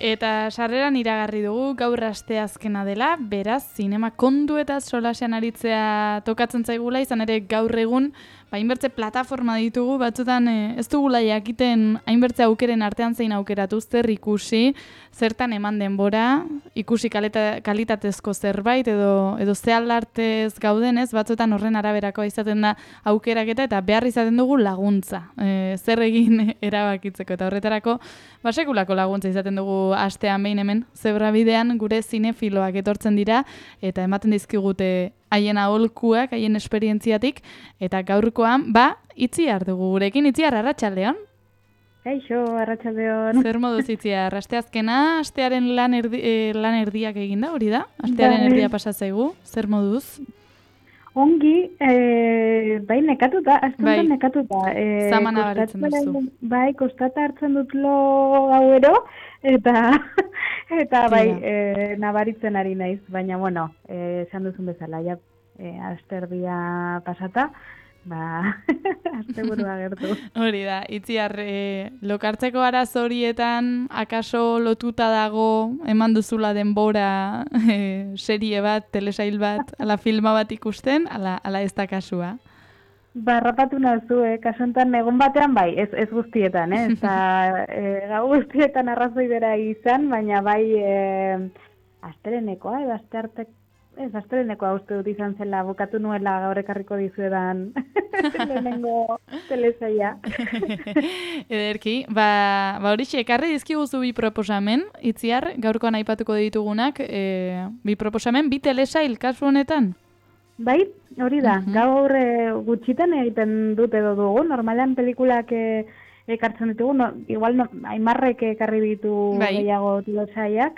Eta sarreran iragarri dugu gaur asteazkena dela, beraz, zinema kondu eta solasean aritzea tokatzen zaigula, izan ere gaur egun, hainbertze plataforma ditugu, batzutan ez dugula jakiten hainbertze aukeren artean zein aukeratu, zer ikusi, zertan eman denbora, ikusi kalitatezko zerbait edo ze aldartez gauden ez, batzutan horren araberakoa izaten da aukeraketa eta behar izaten dugu laguntza, zer egin erabakitzeko eta horretarako sekulako laguntza izaten dugu astean behin hemen, Zebra bidean gure zinefiloak etortzen dira eta ematen dizkigute haien aholkuak, haien esperientziatik, eta gaurkoan, Itziar dugu gurekin. Itziar, arratsaldeon? Kaixo, arratsaldeon. Zer moduz, Itziar? Asteazkena, astearen lan erdiak eginda, hori da? Astearen erdia pasa zaigu, zer moduz? Ongi, bai nekatuta, astuntan nekatuta. Zaman abaritzen duzu. Bai, kostata hartzen dut lo gauero, eta bai, nabaritzen ari naiz, baina, bueno, esan duzun bezala, ja, asterdia pasata, asteburua gertu. Hori da, Itziar, lokartzeko arazo horietan, akaso lotuta dago, eman duzula denbora, serie bat, telesail bat, ala filma bat ikusten, ala ez da kasua? Rapatu nazu, kasontan egon batean bai, ez guztietan, eta gau guztietan arrazoi bera izan, baina bai astelenekoa, astelenekoa uste dut izan zela, bukatu nuela gaur ekarriko dizuedan lehenengo telesaia. Ederki, horixe, ekarri dizkiguzu bi proposamen, Itziar, gaurkoan aipatuko ditugunak, bi proposamen, bi telesail kasu honetan? Bai, hori da, gaur gutxitan egiten dut edo dugu, normalean pelikulak ekartzen ditugu, igual Aimarrek ekarri ditu gehiago telesaiak,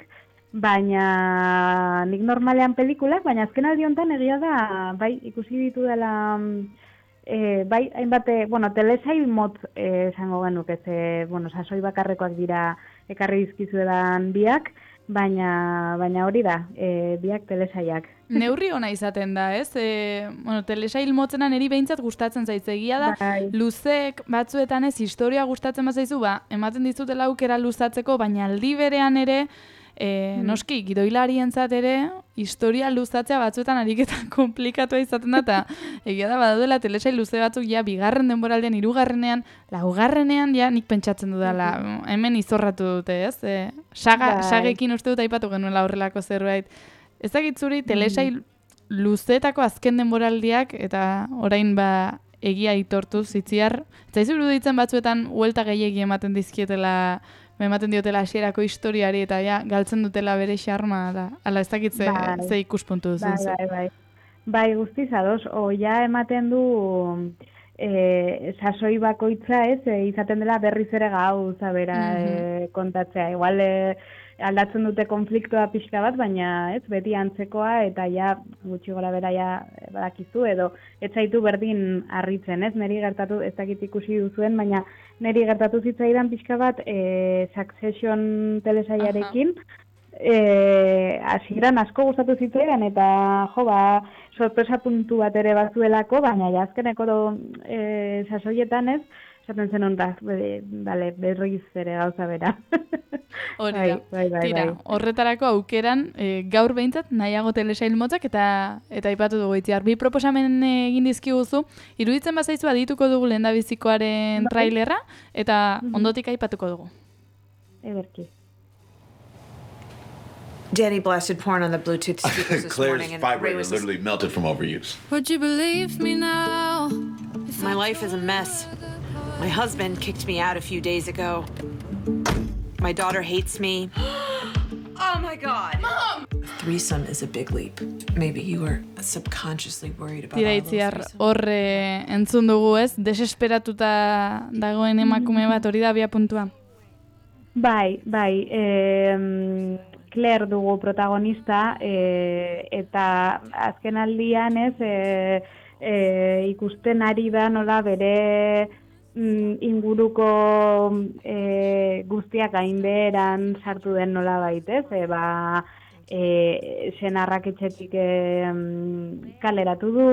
baina nik normalean pelikulak, baina azken aldi honetan egia da, bai, ikusi ditu dela, bai, hainbat, telesail motz esango genuk, sasoi bakarrekoak dira ekarri dizkizuedan biak, baina hori da, biak telesaiak. Neurri ona izaten da, ez? Telesail motzenan eri behintzat gustatzen zaitze, egia da, luzek batzuetan ez historia gustatzen bazaizu, ematen dizutela aukera luzatzeko, baina aldi berean ere, noski, gidoilarientzat ere, historia luzatzea batzuetan ariketan komplikatua izaten da, eta egia da, badaudela telesail luze batzuk, ja, bigarren denboraldean, hirugarrenean, laugarrenean, ja, nik pentsatzen dudala, hemen izorratu dute, ez? Sagekin uste dut aipatu genuela horrelako zerbait. Ez dakitzuri, telesail luzetako azken denboraldiak, eta orain egia aitortuz, Itziar, zaizu iruditzen batzuetan, huelta gehiegi ematen dizkietela, ematen diotela hasierako historiari eta ja, galtzen dutela bere xarma, ala ez dakitze ze ikuspuntu duzu. Bai, guztiz ados, ja ematen du sasoi bakoitza ez, izaten dela berriz ere gauza bera kontatzea. Igual aldatzen dute konfliktoa pixka bat, baina ez, beti antzekoa eta ja gutxi gora bera ja badakizu edo ez zaitu berdin harritzen, ez? Neri gertatu, ez dakit ikusi duzuen, baina neri gertatu zitzaidan pixka bat Succession telesaiarekin, hasieran asko gustatu zitzaidan eta sorpresa puntu bat ere batzuelako, baina azkeneko sasoietan ez, esaten zen honrak, berriz ere gauza bera. Hori da, tira, horretarako aukeran, gaur behintzat nahiago telesail motzak eta aipatu dugu Itziar. Bi proposamen egin dizkiguzu, iruditzen bazaizu adituko dugu lehendabizikoaren trailerra, eta ondotik aipatuko dugu. Ederki. Danny blasted porn on the Bluetooth speakers this morning. Claire's vibrator literally melted from overuse. Would you believe me now? My life is a mess. My husband kicked me out a few days ago. My daughter hates me. Oh my God! Mom! Threesome is a big leap. Maybe you were subconsciously worried about Tira, all those Itziar, threesomes. horre entzun dugu ez, desesperatuta dagoen emakume bat, hori da abia puntua. Bai, Claire dugu protagonista, eta azken aldian ez, ikusten ari da nola bere inguruko guztiak gainbeheran sartu den nola baitez, senarrak etxetik kaleratu du,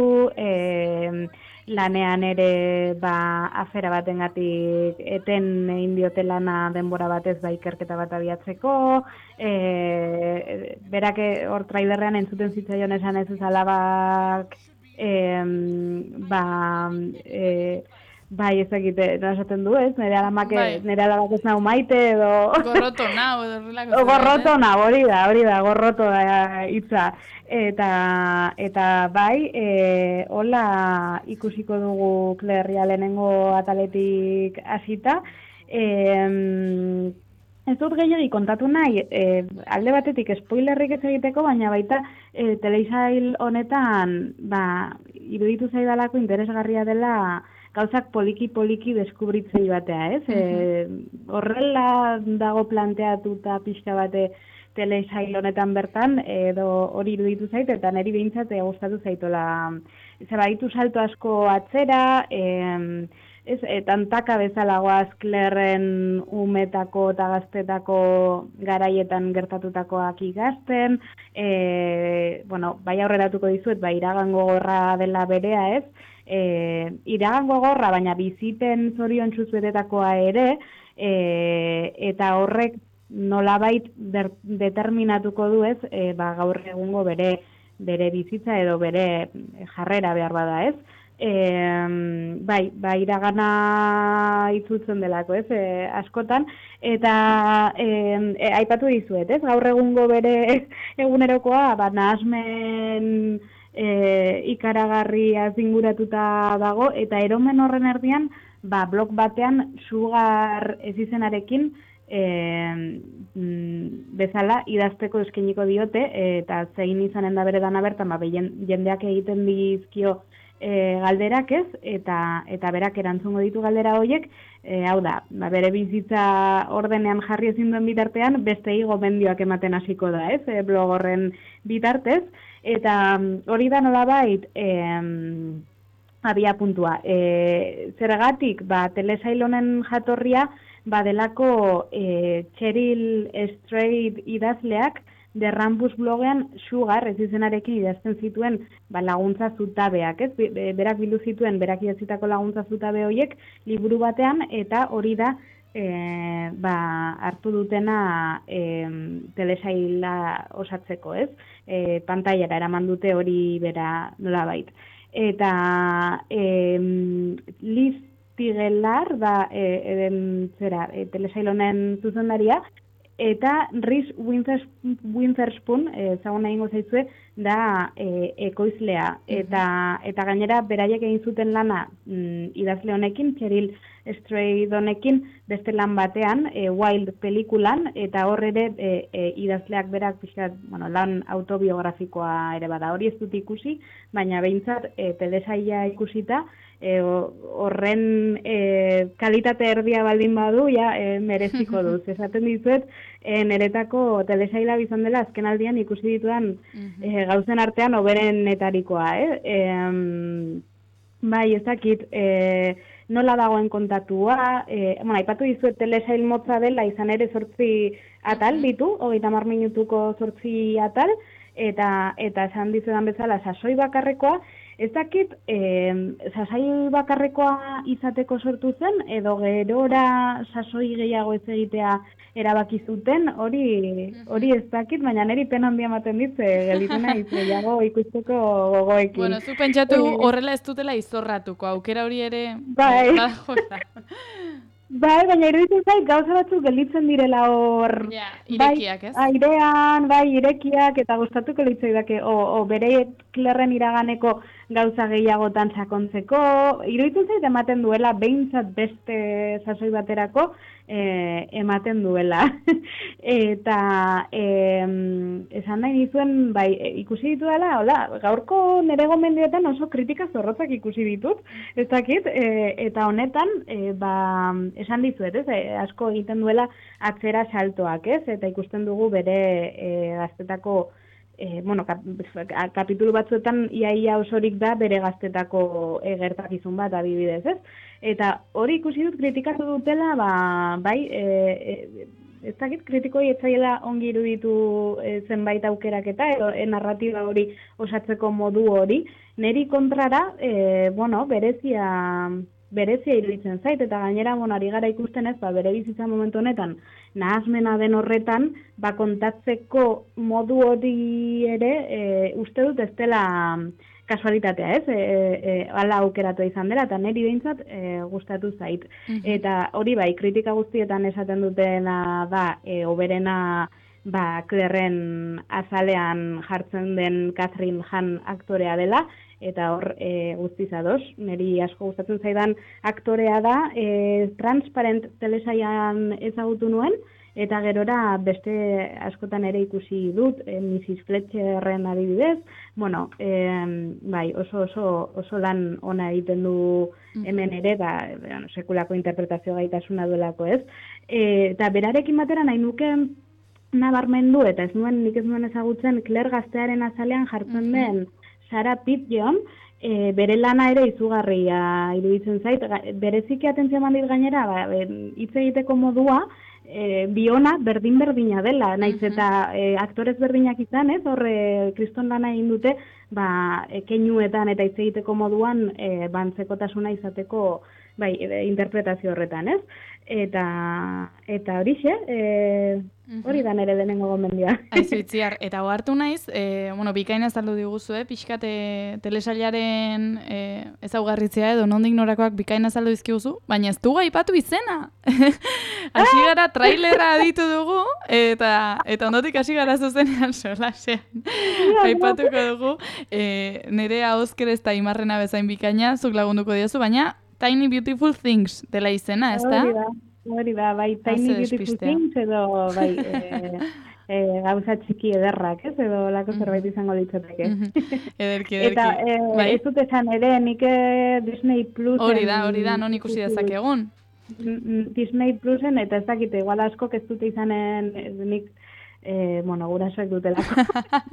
lanean ere afera batengatik eten egin diote lana denbora batez ikerketa bat abiatzeko, berak hor trailerrean entzuten zitzaion esan ez alabak ez egite, nola esaten du, ez? Nire alabak ez nau maite, edo... Gorroto nau, edo horrelako. Gorroto nau, hori da, gorroto da hitza. Eta bai, hola ikusiko dugu Claire lehenengo ataletik hasita. Ez dut gehiagi kontatu nahi, alde batetik spoilerrik ez egiteko, baina baita telesail honetan iruditu zaidalako interesgarria dela gauzak poliki deskubritzei batea, ez? Horrela dago planteatuta pixka bate telesail honetan bertan, edo hori iruditu zait, eta niri behintzat gustatu zaitola. Zebaitu salto asko atzera, tantaka bezala goaz Claireren umetako eta gaztetako garaietan gertatutakoak igazten, bai aurreratuko dizuet, iragan gogorra dela berea, ez? Iragan gogorra, baina bizipen zorion txuzbetetakoa ere, eta horrek nolabait determinatuko du, ez? Gaur egungo bere bizitza edo bere jarrera behar bada, ez? Iragana itzutzen delako, ez? Askotan, eta aipatu dizuet, ez? Gaur egungo bere egunerokoa, nahasmen ikaragarria zinguratuta dago, eta eromen horren erdian, blog batean sugar ez izenarekin bezala idazteko eskainiko diote, eta zein izanen da bere dana bertan, jendeak egiten dizkio galderak, ez, eta berak erantzungo ditu galdera horiek, hau da, bere bizitza ordenean jarri ezin duen bitartean, beste gomendioak ematen hasiko da, ez, blog horren bitartez, eta hori da nolabait abia puntua. Zergatik, telesail honen jatorria, delako Cheryl Strayed idazleak The Rampus blogean Sugar ez izenarekin idazten zituen laguntza zutabeak, ez? Berak bildu zituen, berak idatzitako laguntza zutabe horiek liburu batean, eta hori da hartu dutena telesaila osatzeko, ez? Pantailara eraman dute hori bera nolabait. Eta Liz Tigelar da telesail honen zuzendaria, eta Reese Witherspoon, ezaguna egingo zaizue, da ekoizlea. Eta gainera, beraiek egin zuten lana idazle honekin, Cheryl Strayed honekin, beste lan batean, Wild pelikulan, eta hor ere idazleak berak lan autobiografikoa ere bada. Hori ez dut ikusi, baina behintzat telesaila ikusita, horren kalitate erdia baldin badu, mereziko duz. Esaten dizuet, niretako telesaila bizan dela azken aldian ikusi ditudan gauzen artean oberenetarikoa. Bai, ezakit, nola dagoen kontatua, aipatu dizuet telesail motza dela, izan ere 8 atal ditu, 30 minutuko 8 atal, eta esan dizuedan bezala sasoi bakarrekoa, ez dakit, sasoi bakarrekoa izateko sortu zen, edo gerora sasoi gehiago ez egitea erabaki zuten, hori ez dakit, baina niri pena handia ematen dit, gelditu naiz gehiago ikusteko gogoekin. Bueno, zu pentsatu horrela ez dutela izorratuko, aukera hori ere... Bai, baina iruditzen zait gauza batzuk gelditzen direla hor... Irekiak, ez? Airean, irekiak, eta gustatuko litzaidake, bere Claireren iraganeko gauza gehiagotan sakontzeko, iruditzen zait ematen duela, behintzat beste sasoi baterako, ematen duela. Eta esan nahi nizuen, ikusi ditu dela, gaurko nire gomendioetan oso kritika zorrotzak ikusi ditut, ez dakit, eta honetan, esan dizuet, ez, asko egiten duela atzera saltoak, ez, eta ikusten dugu bere gaztetako, kapitulu batzuetan iaia osorik da bere gaztetako gertakizun bat adibidez, ez? Eta hori ikusi dut kritikatu dutela, ez dakit, kritikoi etzaiela ongi iruditu zenbait aukeraketa, edo narratiba hori osatzeko modu hori, neri kontrara, berezia iruditzen zait, eta gainera, ari gara ikusten ez, bere bizitza momentu honetan, nahasmena den horretan, kontatzeko modu hori ere, uste dut ez dela kasualitatea, ez? Hala aukeratu izan dela, eta niri behintzat gustatu zait. Eta hori bai, kritika guztietan esaten dutena da, oberena Clairren azalean jartzen den Catherine Hahn aktorea dela, eta hor guztiz ados, niri asko gustatzen zaidan aktorea da, Transparent telesailan ezagutu nuen, eta gerora beste askotan ere ikusi dut, Mrs. Fletcherren adibidez, bai, oso lan ona egiten du hemen ere, sekulako interpretazio gaitasuna duelako ez. Eta berarekin batera nahi nuke nabarmendu, eta nik ez nuen ezagutzen, Claire gaztearen azalean jartzen den Sarah Pidgeon, bere lana ere izugarria iruditzen zait, bereziki atentzio eman dit gainera, hitz egiteko modua, biona berdin-berdina dela, naiz eta aktorez berdinak izan, ez, horre kriston lana egin dute, keinuetan eta hitz egiteko moduan bantzekotasuna izateko interpretazio horretan, ez? Eta horixe, hori da nere lehenengo gomendioa. Aizu Itziar, eta ohartu naiz, bikaina azaldu diguzu, pixkate telesailaren ezaugarritzea edo nondik norakoak bikaina azaldu dizkiguzu, baina ez dugu aipatu izena. Hasi gara trailerra aditu dugu, eta ondotik hasi gara zuzenean solasean. Aipatuko dugu, nire ahozker ez da Imarrena bezain bikaina, zuk lagunduko diozu, baina Tiny Beautiful Things dela izena, ez da? Hori da, bai, Tiny Beautiful Things edo, bai, gauza txiki ederrak, ez? Edo lako zerbait izango litzateke. Ederki. Eta ez dut esan ere, nik Disney Plusen... Hori da, non ikusi dezakegun. Disney Plusen, eta ez dakite, igual askok ez dute izanen, nik... gurasoek dutelako.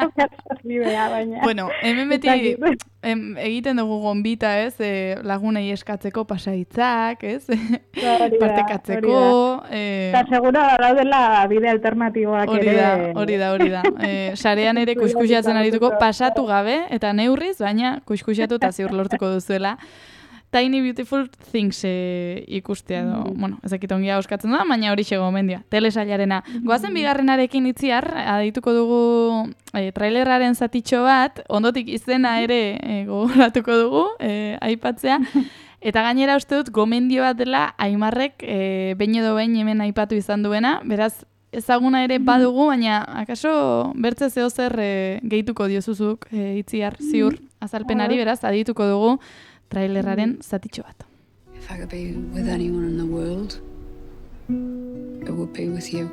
Bueno, hemen beti egiten dugu gonbita, ez? Lagunei eskatzeko pasaitzak, ez? Partekatzeko. Eta seguro daudela bide alternatiboak ere. Hori da. Sarean ere kuskusiatzen arituko pasatu gabe, eta neurriz, baina kuskusiatu eta ziur lortuko duzuela. Tiny Beautiful Things ikustea edo, ezakit ongia euskatzen da, baina hori gomendioa, telesailarena. Goazen bigarrenarekin Itziar, adituko dugu trailerraren zatitxo bat, ondotik izena ere gogoratuko dugu, aipatzea, eta gainera uste dut gomendio bat dela Aimarrek behin edo behin hemen aipatu izan duena, beraz ezaguna ere badugu, baina akaso bertze zeo zer gehituko diozuzuk Itziar, ziur, azalpenari, beraz adituko dugu, trailerraren zatitxo bat. If I could be with anyone in the world, it would be with you.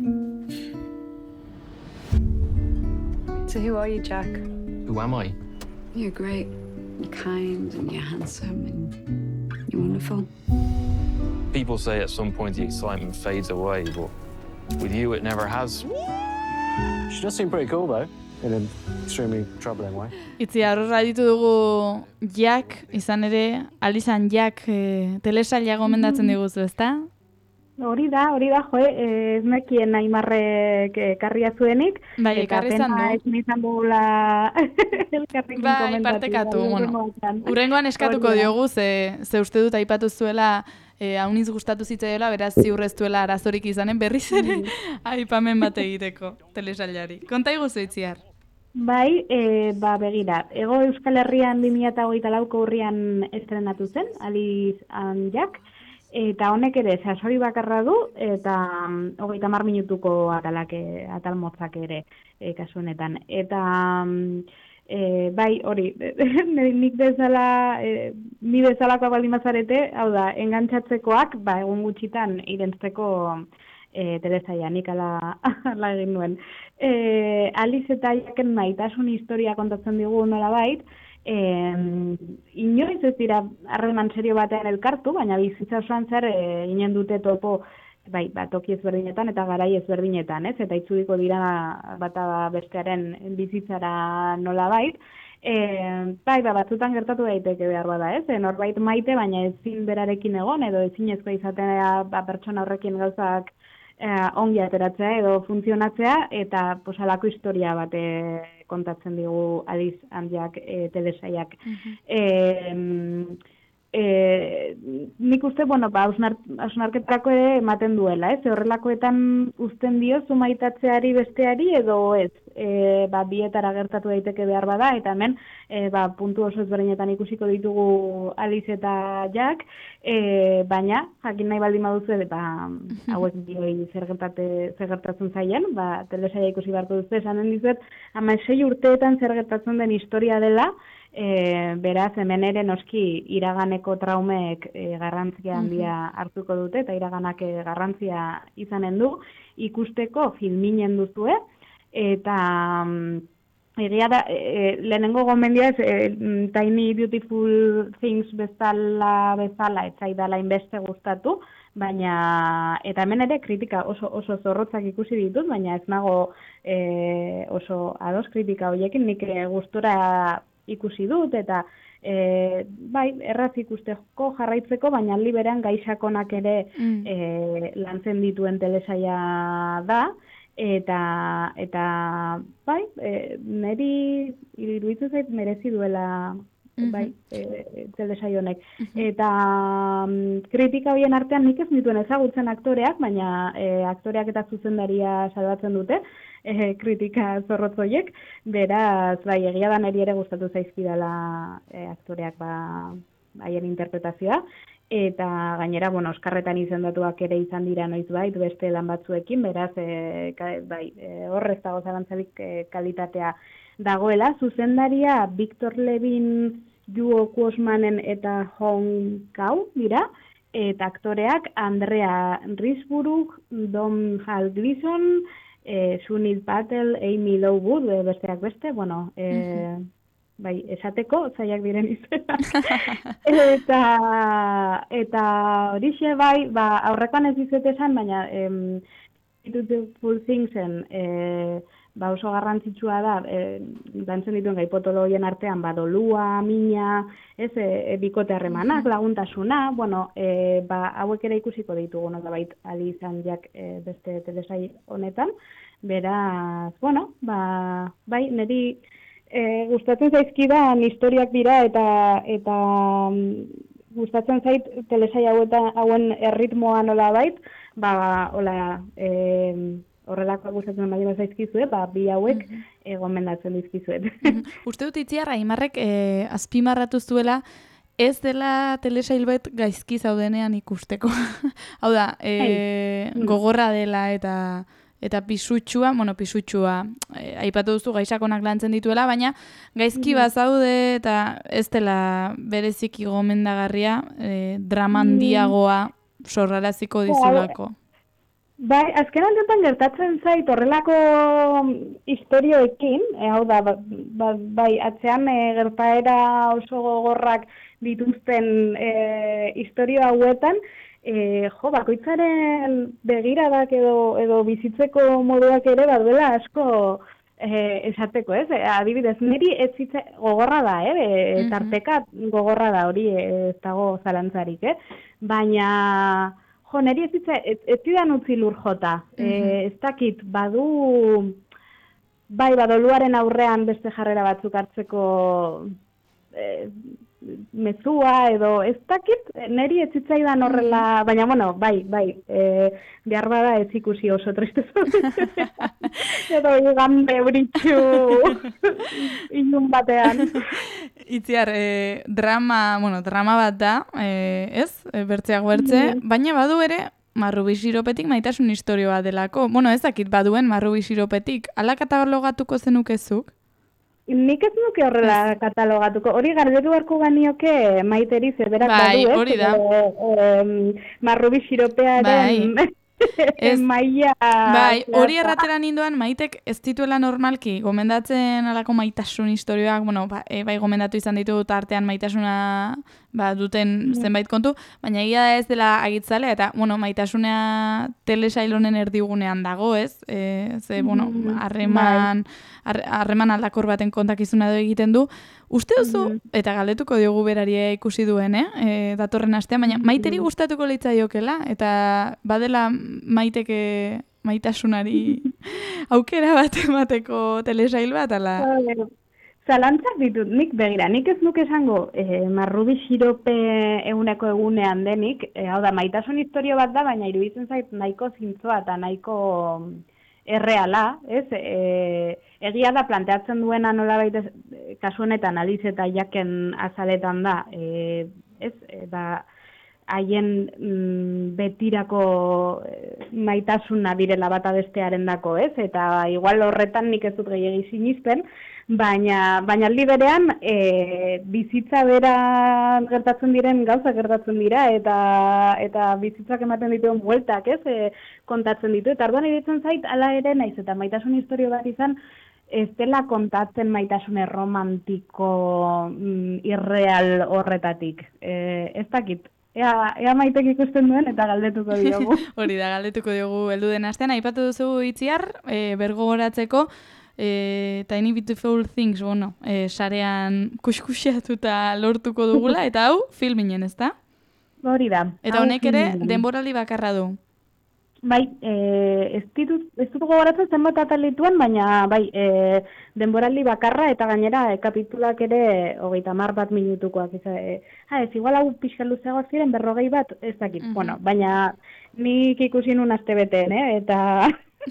So who are you, Jack? Who am I? You're great. You're kind and you're handsome and you're wonderful. People say at some point the excitement fades away, but with you it never has. She does seem pretty cool though. In an extremely troubling way. Itziar, horra ditu dugu Jack, izan ere, alizan Jack telesaila gomendatzen diguzu, ezta? Hori da, ez nekien Aimarrek karria zuenik. Bai, ekarri izan du. Eta izan dugula elkarrekin komentatu. Bai, partekatu, Urrengoan eskatuko diogu, ze uste dut aipatu zuela hauniz gustatu zitzaiola, beraz ziurrez duela arazorik izanen berriz ere aipamen bat egiteko telesailari. Konta iguzu Itziar. Bai, begira, Hego Euskal Herrian 2024ko urrian estrenatu zen, Alice and Jack, eta honek ere sasori bakarra du, eta 30 minutuko atal motzak ere kasu honetan. Eta bai, hori, nik bezala, ni bezalako baldin bazarete, hau da, engantxatzekoak, egun gutxitan irentzeko telesaia, nik ala egin nuen. Alice eta Jacken maitasun historia kontatzen digu nolabait, inoiz ez dira harreman serio batean elkartu, baina bizitza osoan zer ginen dute topo toki ezberdinetan eta garai ezberdinetan, ez? Eta itzudiko dira bata bestearen bizitzara nolabait. Batzutan gertatu daiteke behar bada, ez? Norbait maite, baina ezin berarekin egon, edo ezinezkoa izatea pertsona horrekin gauzak ongi ateratzea edo funtzionatzea, eta halako historia bat kontatzen digu Alice and Jack telesaiak. Nik uste, hausnarketarako ere ematen duela, horrelakoetan uzten dio zumaitatzeari besteari edo ez, bietara gertatu daiteke behar bada, eta hemen puntu oso ezberdinetan ikusiko ditugu Alice eta Jack, baina, jakin nahi baldin baduzu, hauek bioi zer gertatzen zaien, telesaia ikusi beharko duzu, esanen dizuet, 16 urteetan zer gertatzen den historia dela, beraz, hemen ere noski iraganeko traumek garrantzia handia hartuko dute, eta iraganak garrantzia izanen du, ikusteko filminen duzue, eta egia da, lehenengo gomendia Tiny Beautiful Things bezala etzaidala inbeste gustatu, baina, eta hemen ere kritika oso zorrotzak ikusi ditut, baina ez nago oso ados kritika horiekin, nik gustora ikusi dut, eta erraz ikusteko jarraitzeko, baina aldi berean gaixakonak ere lantzen dituen telesaia da, eta niri iruditzen zait merezi duela telesaio honek. Eta kritika horien artean nik ez nituen ezagutzen aktoreak, baina aktoreak eta zuzendaria salbatzen dute, kritika zorrotzoiek, beraz, egia da niri ere gustatu zaizkidala aktoreak haien interpretazioa, eta gainera, Oskarretan izendatuak ere izan dira noizbait beste lan batzuekin, beraz, horrez dago zalantzarik kalitatea dagoela. Zuzendaria Victor Levin, Yuo Kuosmanen eta Hong Kau dira, eta aktoreak Andrea Risborough, Dom Hall Gleason, Sunil Patel, Amy Lowood, besteak beste, esateko, zaiak diren izena. Eta horixe aurrekoan ez dizut esan, baina Beautiful Thingsen oso garrantzitsua da, dantzen dituen gaipotologien artean, dolua, mina, bikote harremanak, laguntasuna, hauek ere ikusiko ditugu, nolabait Alice and Jack beste telesai honetan, beraz, niri gustatzen zaizkidan historiak dira, eta gustatzen zait telesai hauen erritmoa nolabait, horrelako gustatzen baldin zaizkizue, bi hauek gomendatzen dizkizuet. Uste dut Itziar, Aimarrek azpimarratu zuela, ez dela telesail bat gaizki zaudenean ikusteko. Hau da, gogorra dela eta pisutxua, aipatu duzu gaixakonak lantzen dituela, baina gaizki bazaude eta ez dela bereziki gomendagarria, dramandiagoa sorraraziko dizulako. Azken aldetan gertatzen zait horrelako historioekin, hau da, atzean gertaera oso gogorrak dituzten historio hauetan, bakoitzaren begiradak edo bizitzeko moduak ere baduela asko esateko, ez? Adibidez, niri ez gogorra da, tarteka gogorra da hori ez dago zalantzarik, baina niri ez zidan utzi lur jota. Ez dakit, badoluaren aurrean beste jarrera batzuk hartzeko mezua edo ez dakit, niri ez zitzaidan horrela, baina behar bada ez ikusi oso triste edo igan beuritxu inun batean. Itziar, drama bat da, ez? Bertzeak bertze, baina badu ere Marrubi Xiropetik maitasun historioa delako. Ez dakit baduen Marrubi Xiropetik. Ala katalogatuko zenukezuk? Nik ez nuke horrela katalogatuko. Hori galdetu beharko ganioke Maiteri zerberak badu, ez? Hori da. Marrubi Xiropearen maia... Hori erratera ninduan Maitek ez dituela normalki gomendatzen alako maitasun historioak, bai gomendatu izan ditu tartean maitasuna duten zenbait kontu, baina egia da ez dela agitzalea, eta, bueno, Maitasunea telesail honen erdigunean dago, ez? Harreman aldakor baten kontakizuna edo egiten du. Uste duzu, eta galdetuko diogu beraria ikusi duen, datorren astean, baina Maiteri gustatuko litzaiokela, eta badela Maitasunari aukera bat emateko telesail bat, ala? Zalantzak ditut, nik begira, nik ez nuke esango Marrubi Xirope egunean denik, hau da, Maitasun historio bat da, baina iruditzen zait nahiko zintzoa eta nahiko erreala, ez? Egia da planteatzen duena nolabait kasu honetan Alice eta Jacken azaletan da, ez? Haien betirako maitasuna direla bata bestearen dako, ez? Eta igual horretan nik ez dut gehiegi sinisten, baina aldi berean bizitza bera gertatzen diren gauza gertatzen dira eta bizitzak ematen dituen bueltak, ez? Kontatzen ditu. Eta orduan iruditzen zait hala ere naiz eta maitasun historio bat izan ez dela kontatzen maitasune romantiko irreal horretatik. Ez dakit. Ea Maitek ikusten duen eta galdetuko diogu. Hori da, galdetuko diogu heldu den astean. Aipatu duzu Itziar, bergogoratzeko Tiny Beautiful Things, sarean kuskusiatuta lortuko dugula, eta hau filminen, ezta? Hori da. Eta honek ere denboraldi bakarra du. Bai, ez dut gogoratzen zenbat atal dituen, baina bai, denboraldi bakarra eta gainera kapitulak ere 30 minutukoak. Ez igual hau pixka luzeagoak ziren 40 bat, ez dakit. Bueno, baina nik ikusi nun astebeteen, eta...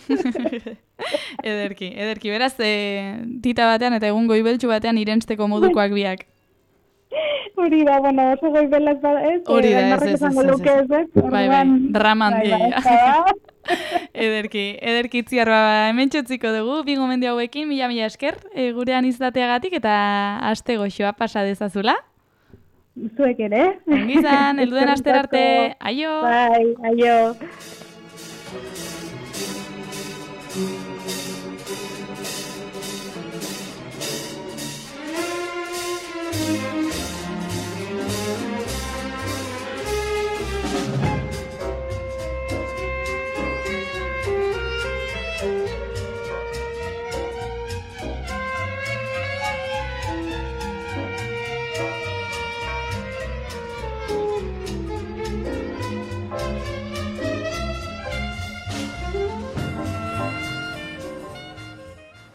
Ederki. Beraz, tita batean eta egun goibeltsu batean irensteko modukoak biak. Hori da, oso goibelaz bada, ez? Hori da, ez. Bai, draman dia. Ederki Itziar, hemen txotziko dugu, bi gomendio hauekin, mila esker, gurean izateagatik eta aste goxoa pasa dezazula. Zuek ere. Ongizan, helduen aster arte, aio! Bai, aio!